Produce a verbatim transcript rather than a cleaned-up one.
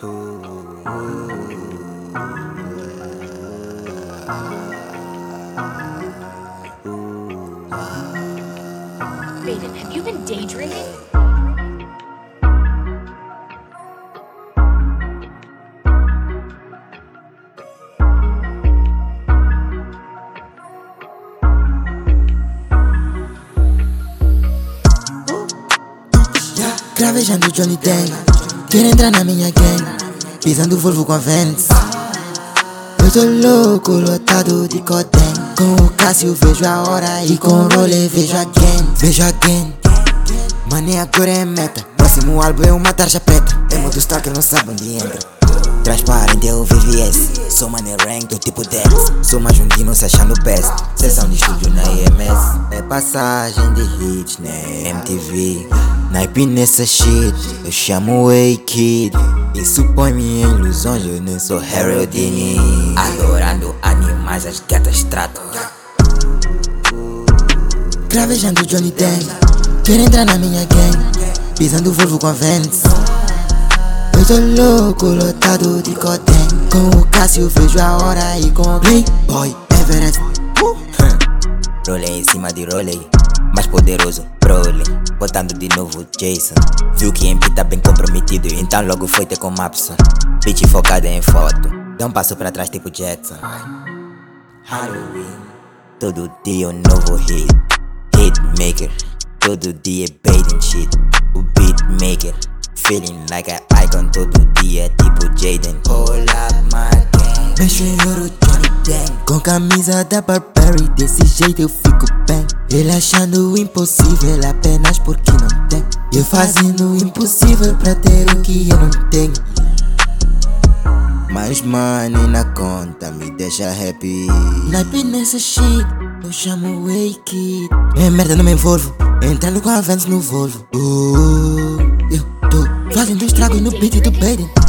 Baden, have you been daydreaming? Cravejando Johnny Dang, quer entrar na minha gang, pisando o Volvo com a Vans. Eu tô louco, lotado de cotém. Com o Cássio vejo a hora e com o rolê vejo again. Vejo again. Mané, agora é meta. Próximo álbum é uma tarja preta. É modo stalker, não sabe onde entra. Transparente é o V V S. Sou mané rank do tipo Dex. Sou mais um dino se achando best. Sessão de estúdio na I M S. É passagem de hits, né? M T V. Naipe nessa shit. Eu chamo Way Kid. Isso põe-me em ilusões. Eu nem sou Harry Houdini. Adorando animais, as gatas tratam. Cravejando Johnny Dang, quer entrar na minha gang, pisando o Volvo com a Vans. Eu tô louco, lotado de cotém. Com o Cássio vejo a hora e com o Playboy Everest. uh. Rolei em cima de rolei, mais poderoso, Broly. Botando de novo Jason. Viu que M P tá bem comprometido, então logo foi ter com Mapson. Bitch focada em foto, dá um passo pra trás tipo Jackson. Halloween, todo dia um novo hit. Hitmaker, todo dia baiting shit. O beatmaker, feeling like an icon todo dia tipo Jaden. Pull up my gang, mexo em ouro Johnny Dang. Com camisa da Burberry, desse jeito eu fico bem. Ele achando o impossível apenas porque não tem. Eu fazendo o impossível pra ter o que eu não tenho. Mais money na conta me deixa happy. Naipe nessa shit, eu chamo Way Kid. É merda, não me envolvo, entrando com a Vans no Volvo. uh, Eu tô fazendo estrago no beat do Baden.